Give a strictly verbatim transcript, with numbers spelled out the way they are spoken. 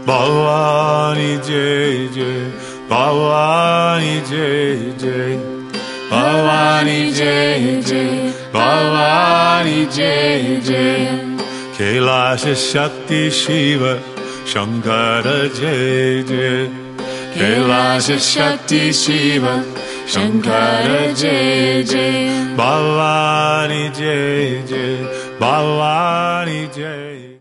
Bhavani Jai Jai, Bhavani Jai Jai, Bhavani Jai Jai, Bhavani Jai Jai. Kailasha Shakti Shiva Shankara Jai Jai, Kailasha Shakti Shiva Shankara Jai Jai, Bhavani Jai Jai, Bhavani Jai.